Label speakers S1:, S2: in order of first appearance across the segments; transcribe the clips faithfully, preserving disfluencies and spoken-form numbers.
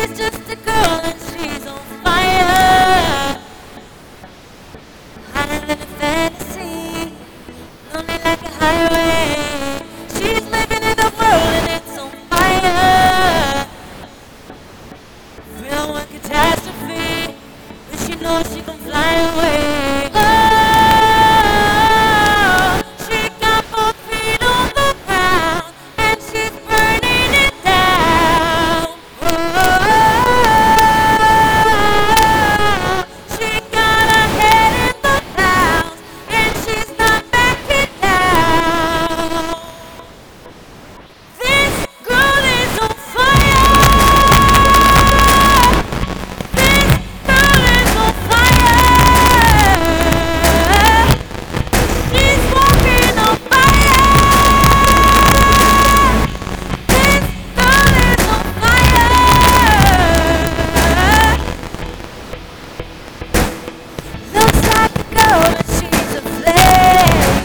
S1: She's just a girl and she's on fire. Higher than a fantasy, lonely like a highway. She's living in the world and it's on fire. Real one catastrophe, but she knows she can fly away. Oh, she got both feet on the ground and she's burning it down. Oh, she got her head in the clouds and she's not backing down. This girl is on fire. This girl is on fire. She's walking on fire. This girl is on fire. Looks like a girl, but she's a flame.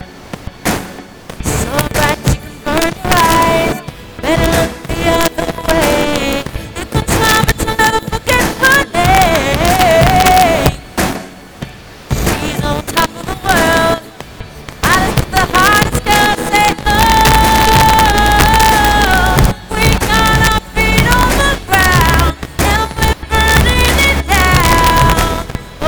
S1: So bright you can burn your eyes. Better look the other way. You can try, but you'll never forget her name. She's on top of the world. Hottest of the hottest girls say, oh, we got our feet on the ground and we're burning it down. Oh,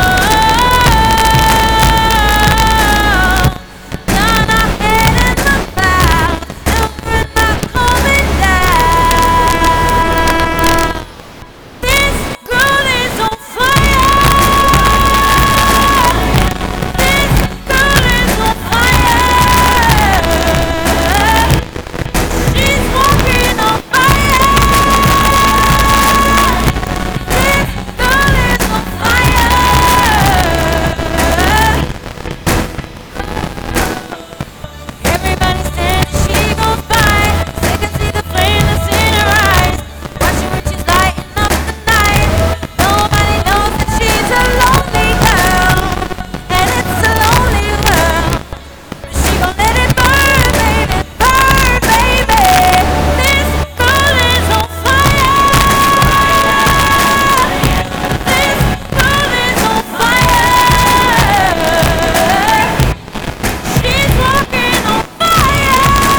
S1: got our head in the clouds and we're not coming down. This girl is on fire. This girl is on fire. She's walking on fire. This girl is on fire. Everybody stands, she goes by. They can see the flame that's in her eyes. Watching when she's lighting up the night. Nobody knows that she's a lonely girl, and it's a lonely world. But she gon' let it burn, baby, burn, baby. This girl is on fire. This girl is on fire. She's walking on fire.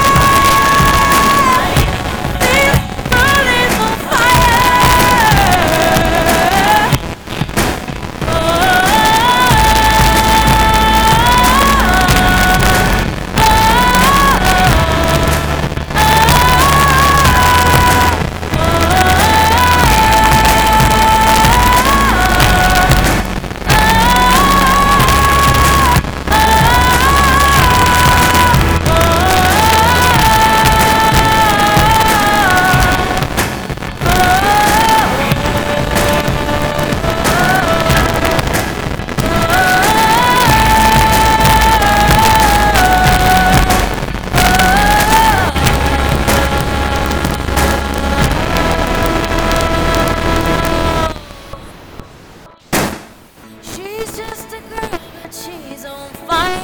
S1: This girl is on fire. She's just a girl, but she's on fire.